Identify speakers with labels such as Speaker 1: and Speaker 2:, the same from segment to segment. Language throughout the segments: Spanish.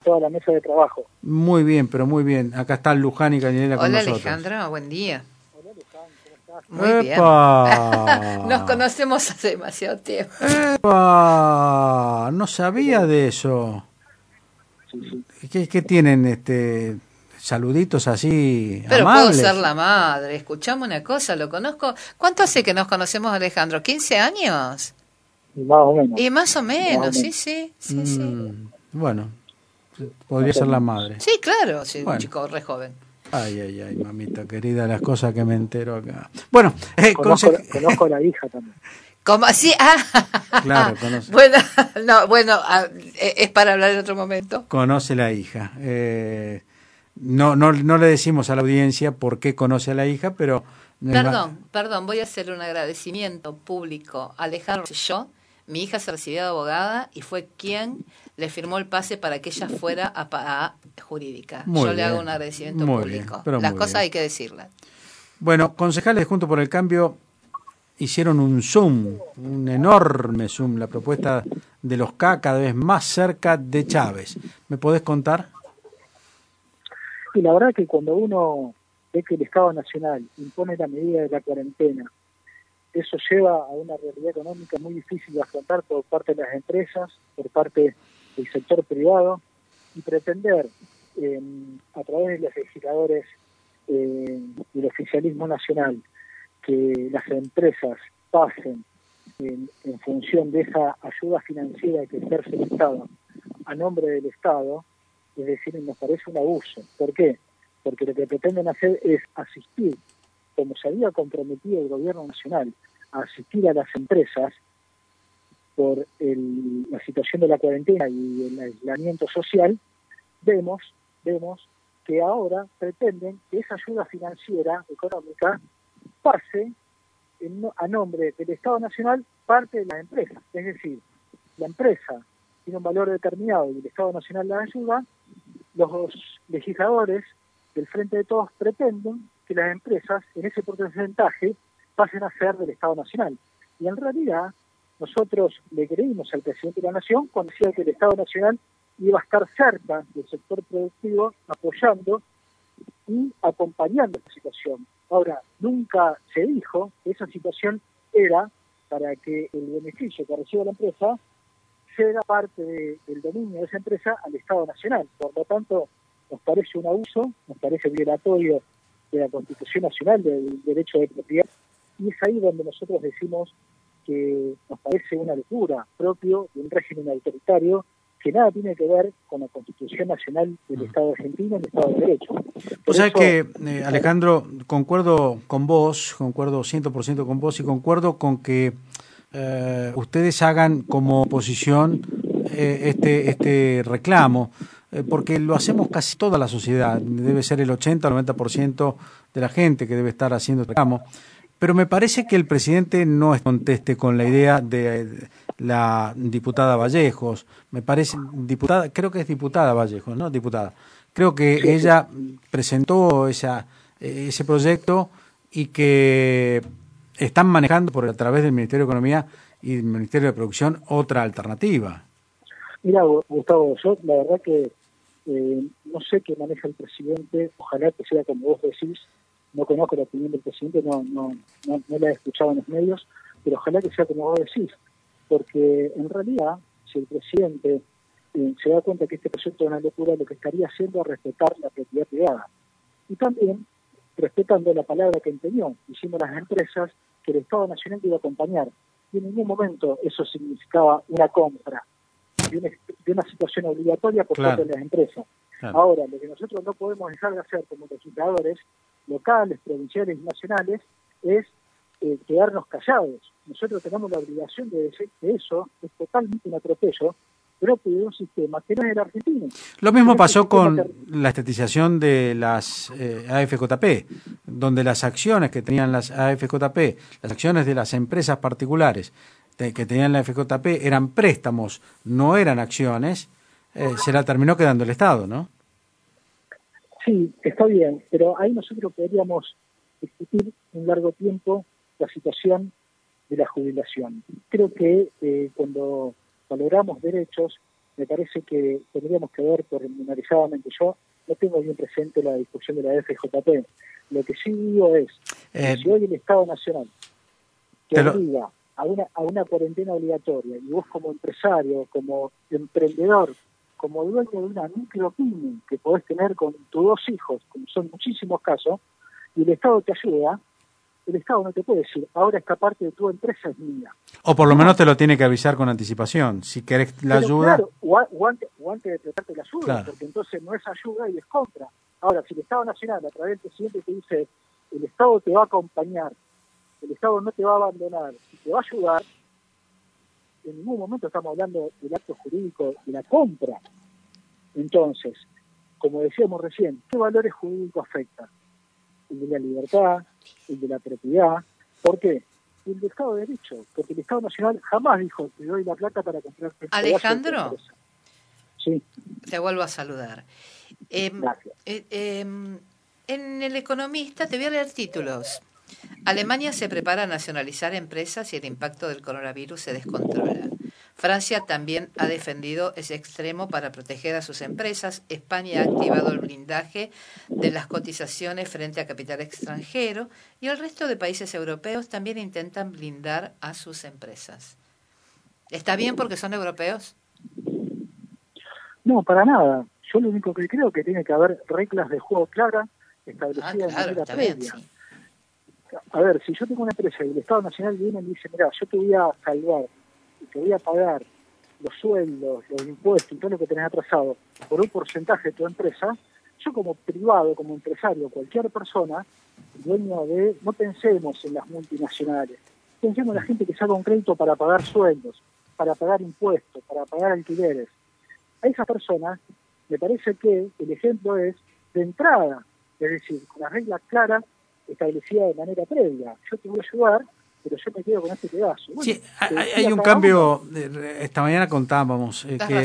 Speaker 1: toda la mesa de trabajo.
Speaker 2: Muy bien, pero muy bien. Acá está Luján y Cañinela con nosotros.
Speaker 3: Hola Alejandro, buen día.
Speaker 1: Hola Luján, ¿cómo estás?
Speaker 3: Muy
Speaker 2: ¡Epa!
Speaker 3: bien. Nos conocemos hace demasiado tiempo.
Speaker 2: ¡Epa! No sabía de eso.
Speaker 1: Sí.
Speaker 2: ¿Qué tienen saluditos así
Speaker 3: Pero
Speaker 2: amables?
Speaker 3: puedo ser la madre. Escuchame una cosa, lo conozco. ¿Cuánto hace que nos conocemos, Alejandro? ¿15 años?
Speaker 1: Y más o menos.
Speaker 3: Y más o menos,
Speaker 1: menos.
Speaker 3: sí.
Speaker 2: Bueno, podría
Speaker 1: Más o
Speaker 2: ser la
Speaker 1: menos.
Speaker 2: madre.
Speaker 3: Sí, claro, sí, un
Speaker 2: Bueno.
Speaker 3: chico re joven.
Speaker 2: Ay, mamita querida, las cosas que me entero acá. Bueno,
Speaker 1: Conozco a la hija también.
Speaker 3: ¿Cómo así?
Speaker 2: Claro, conoce.
Speaker 3: Bueno, es para hablar en otro momento.
Speaker 2: Conoce la hija. No le decimos a la audiencia por qué conoce a la hija, pero...
Speaker 3: Perdón, voy a hacer un agradecimiento público. Alejandro yo, mi hija se recibió de abogada y fue quien le firmó el pase para que ella fuera a jurídica. Yo le hago un agradecimiento público. Las cosas hay que decirlas.
Speaker 2: Bueno, concejales de Juntos por el Cambio hicieron un Zoom, un enorme Zoom, la propuesta de los K cada vez más cerca de Chávez. ¿Me podés contar?
Speaker 1: Y la verdad que cuando uno ve que el Estado Nacional impone la medida de la cuarentena, eso lleva a una realidad económica muy difícil de afrontar por parte de las empresas, por parte del sector privado, y pretender a través de los legisladores del oficialismo nacional que las empresas pasen en función de esa ayuda financiera que ejerce el Estado a nombre del Estado, es decir, nos parece un abuso. ¿Por qué? Porque lo que pretenden hacer es asistir, como se había comprometido el gobierno nacional, a asistir a las empresas por la situación de la cuarentena y el aislamiento social. Vemos que ahora pretenden que esa ayuda financiera, económica, pase a nombre del Estado Nacional parte de las empresas. Es decir, la empresa tiene un valor determinado y el Estado Nacional la ayuda. Los legisladores del Frente de Todos pretenden que las empresas en ese porcentaje pasen a ser del Estado Nacional. Y en realidad nosotros le creímos al presidente de la Nación cuando decía que el Estado Nacional iba a estar cerca del sector productivo, apoyando y acompañando esta situación. Ahora, nunca se dijo que esa situación era para que el beneficio que reciba la empresa sea parte del dominio de esa empresa al Estado Nacional. Por lo tanto, nos parece un abuso, nos parece violatorio de la Constitución Nacional, del derecho de propiedad, y es ahí donde nosotros decimos que nos parece una locura propio de un régimen autoritario que nada tiene que ver con la Constitución Nacional del Estado argentino y el Estado de Derecho.
Speaker 2: O sea que, Alejandro, concuerdo con vos, concuerdo 100% con vos y concuerdo con que ustedes hagan como oposición este reclamo, porque lo hacemos casi toda la sociedad, debe ser el 80 o 90% de la gente que debe estar haciendo este reclamo. Pero me parece que el presidente no conteste con la idea de la diputada Vallejos. Me parece, diputada, creo que es diputada Vallejos, ¿no? Diputada. Creo que
Speaker 1: Sí.
Speaker 2: ella presentó ese proyecto y que están manejando a través del Ministerio de Economía y del Ministerio de Producción otra alternativa.
Speaker 1: Mira, Gustavo, yo la verdad que no sé qué maneja el presidente, ojalá que sea como vos decís. No conozco la opinión del presidente, no la he escuchado en los medios, pero ojalá que sea como vos decís, porque en realidad, si el presidente se da cuenta que este proyecto es una locura, lo que estaría haciendo es respetar la propiedad privada. Y también respetando la palabra que empeñó, diciendo a las empresas que el Estado Nacional iba a acompañar. Y en ningún momento eso significaba una compra de una situación obligatoria por parte de las empresas. Claro. Ahora, lo que nosotros no podemos dejar de hacer como legisladores locales, provinciales y nacionales es quedarnos callados. Nosotros tenemos la obligación de decir que eso es totalmente un atropello propio de un sistema que no es el argentino.
Speaker 2: Lo mismo pasó con la estatización de las AFJP, donde las acciones que tenían las AFJP, las acciones de las empresas particulares que tenían la AFJP eran préstamos, no eran acciones, se la terminó quedando el Estado, ¿no?
Speaker 1: Sí, está bien, pero ahí nosotros podríamos discutir un largo tiempo la situación de la jubilación. Creo que cuando valoramos derechos me parece que tendríamos que ver pormenorizadamente. Yo no tengo bien presente la discusión de la FJP. Lo que sí digo es, que si hoy el Estado Nacional te obliga a una cuarentena obligatoria, y vos como empresario, como emprendedor, como dueño de una micropyme que podés tener con tus 2 hijos, como son muchísimos casos, y el Estado te ayuda, el Estado no te puede decir, ahora esta parte de tu empresa es mía.
Speaker 2: O por lo menos te lo tiene que avisar con anticipación, si querés la ayuda.
Speaker 1: Claro, o antes de tratarte la ayuda,
Speaker 2: claro,
Speaker 1: porque entonces no es ayuda y es compra. Ahora, si el Estado Nacional, a través del presidente, te dice, el Estado te va a acompañar, el Estado no te va a abandonar, y te va a ayudar, en ningún momento estamos hablando del acto jurídico de la compra. Entonces, como decíamos recién, ¿qué valores jurídicos afectan? El de la libertad, el de la propiedad. ¿Por qué? El del Estado de Derecho, porque el Estado Nacional jamás dijo, te doy la plata para comprar.
Speaker 3: Alejandro,
Speaker 1: sí.
Speaker 3: Te vuelvo a saludar.
Speaker 1: Gracias.
Speaker 3: En El Economista te voy a leer títulos. Alemania se prepara a nacionalizar empresas y el impacto del coronavirus se descontrola. Francia también ha defendido ese extremo para proteger a sus empresas. España ha activado el blindaje de las cotizaciones frente a capital extranjero y el resto de países europeos también intentan blindar a sus empresas. ¿Está bien porque son europeos?
Speaker 1: No, para nada. Yo lo único que creo que tiene que haber reglas de juego claras establecidas de manera previa. Bien, sí. A ver, si yo tengo una empresa y el Estado Nacional viene y me dice, mira, yo te voy a salvar y te voy a pagar los sueldos, los impuestos y todo lo que tenés atrasado por un porcentaje de tu empresa, yo como privado, como empresario, cualquier persona, dueño de, no pensemos en las multinacionales, pensemos en la gente que saca un crédito para pagar sueldos, para pagar impuestos, para pagar alquileres. A esas personas me parece que el ejemplo es de entrada, es decir, con las reglas claras establecida de manera previa. Yo te voy a ayudar, pero yo me quedo con este pedazo. Bueno,
Speaker 2: sí, hay un cambio. Esta mañana contábamos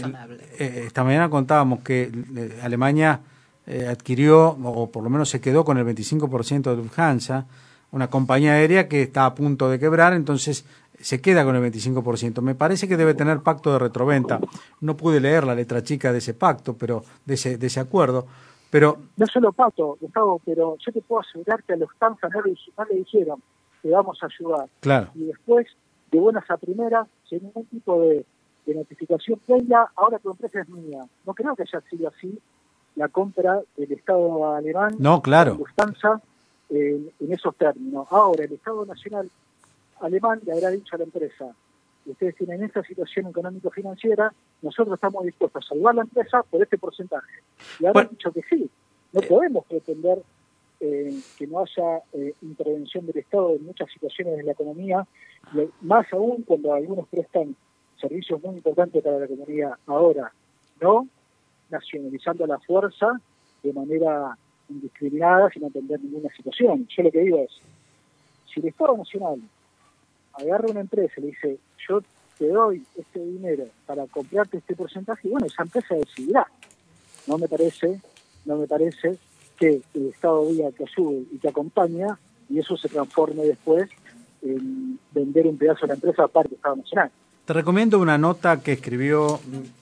Speaker 2: que Alemania adquirió, o por lo menos se quedó con el 25% de Lufthansa, una compañía aérea que está a punto de quebrar, entonces se queda con el 25%. Me parece que debe tener pacto de retroventa. No pude leer la letra chica de ese pacto, pero de ese acuerdo. Pero
Speaker 1: no solo Pato, Gustavo, pero yo te puedo asegurar que a Lufthansa no le dijeron que vamos a ayudar.
Speaker 2: Claro.
Speaker 1: Y después, de buenas a primeras, sin ningún tipo de notificación previa, ahora tu empresa es mía. No creo que haya sido así la compra del Estado alemán,
Speaker 2: no, claro,
Speaker 1: de Lufthansa, en esos términos. Ahora, el Estado Nacional alemán le habrá dicho a la empresa, ustedes tienen esta situación económico-financiera, nosotros estamos dispuestos a salvar la empresa por este porcentaje. Y ahora han dicho que sí. No podemos pretender que no haya intervención del Estado en muchas situaciones de la economía, más aún cuando algunos prestan servicios muy importantes para la comunidad. Ahora, no nacionalizando a la fuerza de manera indiscriminada sin atender ninguna situación. Yo lo que digo es, si el Estado Nacional agarra una empresa y le dice, yo te doy este dinero para comprarte este porcentaje, y bueno, esa empresa decidirá. No me parece que el Estado diga que ayude y que acompaña, y eso se transforme después en vender un pedazo de la empresa aparte del Estado Nacional.
Speaker 2: Te recomiendo una nota que escribió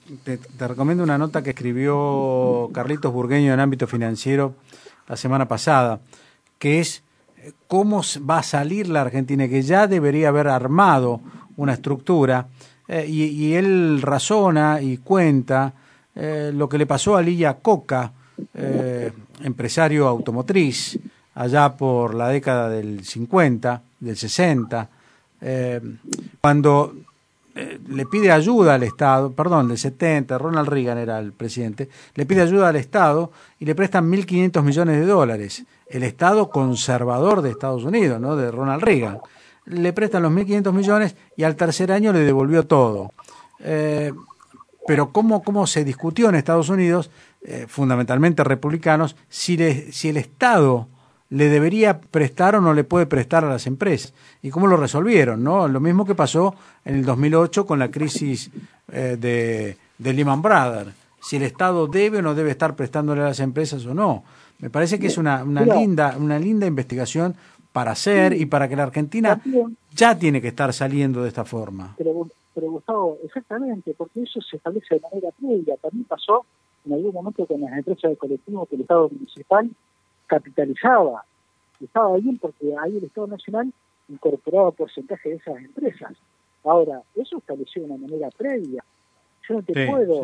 Speaker 2: Carlitos Burgueño en Ámbito Financiero la semana pasada, que es cómo va a salir la Argentina, que ya debería haber armado una estructura, y él razona y cuenta lo que le pasó a Lilla Coca, empresario automotriz, allá por la década del 50, del 60, cuando le pide ayuda al Estado, del 70, Ronald Reagan era el presidente, le pide ayuda al Estado y le prestan $1.500 millones. El Estado conservador de Estados Unidos, ¿no?, de Ronald Reagan. Le prestan los 1.500 millones y al tercer año le devolvió todo. Pero ¿cómo se discutió en Estados Unidos, fundamentalmente republicanos, si el Estado le debería prestar o no le puede prestar a las empresas? ¿Y cómo lo resolvieron, no? Lo mismo que pasó en el 2008 con la crisis de Lehman Brothers. Si el Estado debe o no debe estar prestándole a las empresas o no. Me parece que es una linda investigación para hacer y para que la Argentina ya tiene que estar saliendo de esta forma.
Speaker 1: pero Gustavo, exactamente, porque eso se establece de manera previa. También pasó en algún momento con las empresas de colectivo que el Estado municipal capitalizaba. Estaba bien porque ahí el Estado Nacional incorporaba porcentaje de esas empresas. Ahora, eso estableció de una manera previa. Yo no te puedo,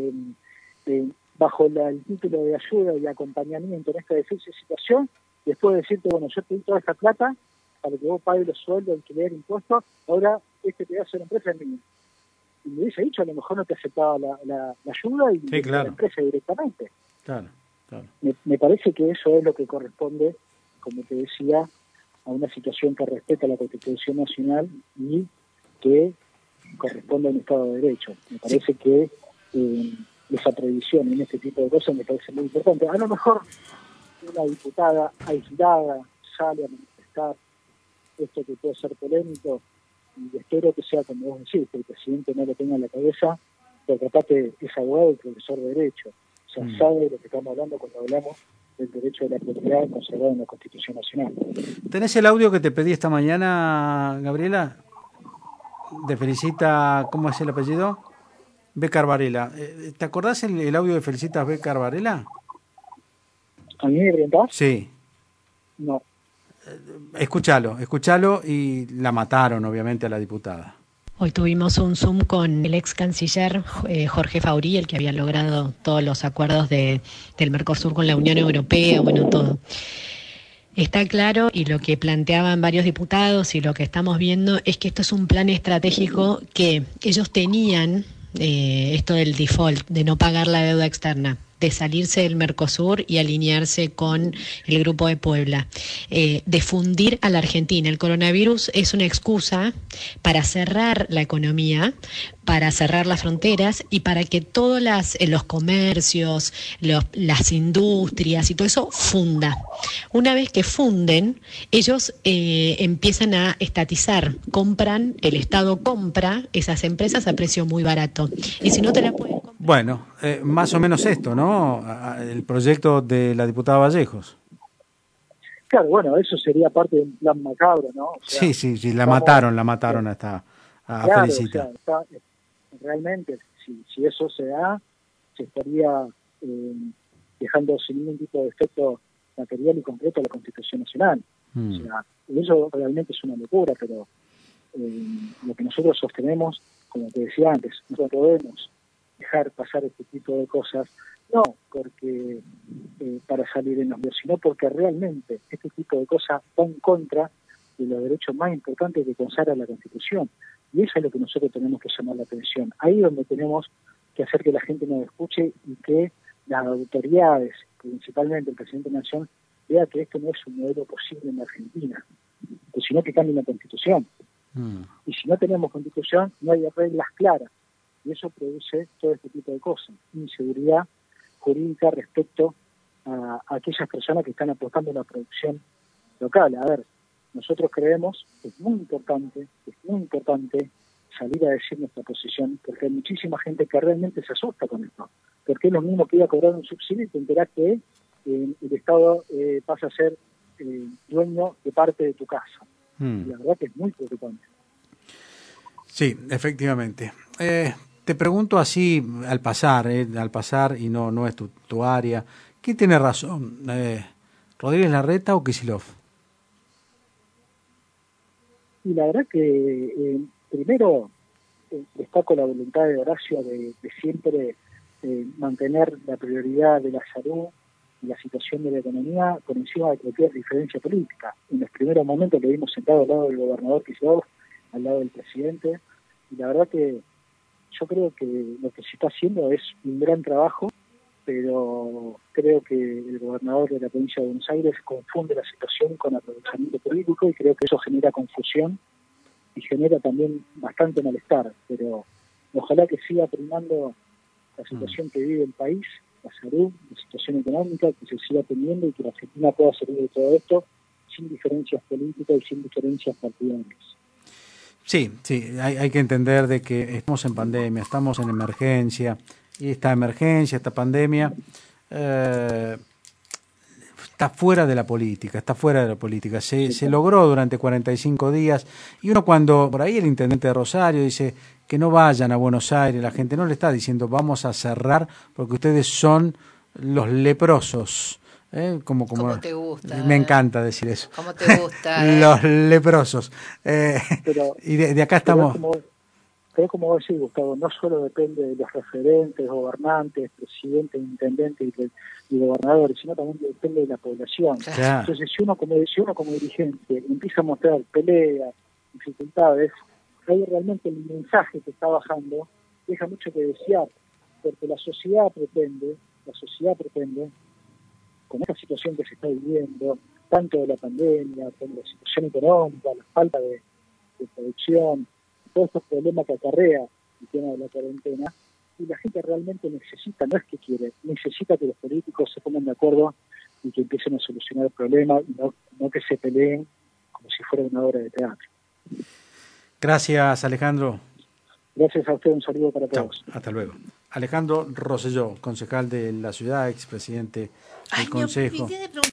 Speaker 1: bajo el título de ayuda y acompañamiento en esta difícil situación, después decirte, bueno, yo te di toda esta plata para que vos pagues los sueldos, alquiler, impuestos, ahora este pedazo de empresa es mío. Y me hubiese dicho, a lo mejor no te aceptaba la ayuda y
Speaker 2: claro.
Speaker 1: la empresa directamente.
Speaker 2: Claro, claro.
Speaker 1: Me parece que eso es lo que corresponde, como te decía, a una situación que respeta la Constitución Nacional y que corresponde a un Estado de Derecho. Me parece que esa previsión en este tipo de cosas me parece muy importante. A lo mejor una diputada aislada sale a manifestar esto que puede ser polémico, y espero que sea como vos decís, que el presidente no lo tenga en la cabeza, porque aparte es abogado y profesor de Derecho. O sea, sabe de lo que estamos hablando cuando hablamos del derecho de la propiedad consagrado en la Constitución Nacional.
Speaker 2: ¿Tenés el audio que te pedí esta mañana, Gabriela? De Felicita, ¿cómo es el apellido? Bécar Varela. ¿Te acordás el audio de Felicitas Bécar Varela?
Speaker 1: ¿A mí me preguntás?
Speaker 2: Sí.
Speaker 1: No.
Speaker 2: Escúchalo y la mataron, obviamente, a la diputada.
Speaker 4: Hoy tuvimos un Zoom con el ex canciller Jorge Faurí, el que había logrado todos los acuerdos del Mercosur con la Unión Europea, bueno, todo. Está claro, y lo que planteaban varios diputados y lo que estamos viendo es que esto es un plan estratégico que ellos tenían, esto del default, de no pagar la deuda externa, de salirse del Mercosur y alinearse con el Grupo de Puebla, de fundir a la Argentina. El coronavirus es una excusa para cerrar la economía, para cerrar las fronteras y para que todos los comercios, las industrias y todo eso funda. Una vez que funden, ellos empiezan a estatizar, el Estado compra esas empresas a precio muy barato. Y si no te la pueden comprar...
Speaker 2: Bueno, más o menos esto, ¿no? El proyecto de la diputada Vallejos.
Speaker 1: Claro, bueno, eso sería parte de un plan macabro, ¿no? O sea,
Speaker 2: sí, la mataron a Felicita.
Speaker 1: O sea, realmente, si eso se da, se estaría dejando sin ningún tipo de efecto material y concreto a la Constitución Nacional. O sea, eso realmente es una locura, pero lo que nosotros sostenemos, como te decía antes, no podemos dejar pasar este tipo de cosas, no porque para salir en los medios, sino porque realmente este tipo de cosas va en contra de los derechos más importantes que consagra la Constitución. Y eso es lo que nosotros tenemos que llamar la atención. Ahí es donde tenemos que hacer que la gente nos escuche y que las autoridades, principalmente el presidente de la Nación, vea que esto no es un modelo posible en la Argentina, sino que cambie la Constitución. Y si no tenemos Constitución, no hay reglas claras. Y eso produce todo este tipo de cosas. Inseguridad jurídica respecto a aquellas personas que están apostando a la producción local. A ver, nosotros creemos que es muy importante salir a decir nuestra posición, porque hay muchísima gente que realmente se asusta con esto. Porque es lo mismo que ir a cobrar un subsidio y te enterás que el Estado pasa a ser dueño de parte de tu casa. Y la verdad que es muy preocupante.
Speaker 2: Sí, efectivamente. Te pregunto así al pasar, y no es tu área. ¿Quién tiene razón? ¿Rodríguez Larreta o Kicillof?
Speaker 1: Y la verdad que primero destaco la voluntad de Horacio de siempre mantener la prioridad de la salud y la situación de la economía por encima de cualquier diferencia política. En los primeros momentos lo vimos sentado al lado del gobernador Kicillof, al lado del presidente, y la verdad que yo creo que lo que se está haciendo es un gran trabajo, pero creo que el gobernador de la provincia de Buenos Aires confunde la situación con aprovechamiento político y creo que eso genera confusión y genera también bastante malestar, pero ojalá que siga primando la situación que vive el país, la salud, la situación económica, que se siga teniendo y que la Argentina pueda salir de todo esto sin diferencias políticas y sin diferencias partidarias.
Speaker 2: Sí, hay que entender de que estamos en pandemia, estamos en emergencia, y esta emergencia, esta pandemia, está está fuera de la política, se logró durante 45 días, y uno cuando, por ahí el intendente de Rosario dice que no vayan a Buenos Aires, la gente no le está diciendo vamos a cerrar porque ustedes son los leprosos. Como
Speaker 3: te gusta.
Speaker 2: Me encanta decir eso.
Speaker 3: Como te gusta.
Speaker 2: Los leprosos.
Speaker 1: Pero,
Speaker 2: y de acá estamos...
Speaker 1: Pero como vos decís, Gustavo, no solo depende de los referentes, gobernantes, presidentes, intendentes y gobernadores, sino también depende de la población.
Speaker 2: Claro.
Speaker 1: Entonces, si uno como dirigente empieza a mostrar peleas, dificultades, ahí realmente el mensaje que está bajando deja mucho que desear, porque la sociedad pretende, con esta situación que se está viviendo, tanto de la pandemia, como la situación económica, la falta de producción, todos estos problemas que acarrea el tema de la cuarentena, y la gente realmente necesita, no es que quiere, necesita que los políticos se pongan de acuerdo y que empiecen a solucionar el problema, y no que se peleen como si fuera una obra de teatro.
Speaker 2: Gracias, Alejandro.
Speaker 1: Gracias a usted, un saludo para todos.
Speaker 2: Chau, hasta luego. Alejandro Rosselló, concejal de la ciudad, expresidente del Consejo.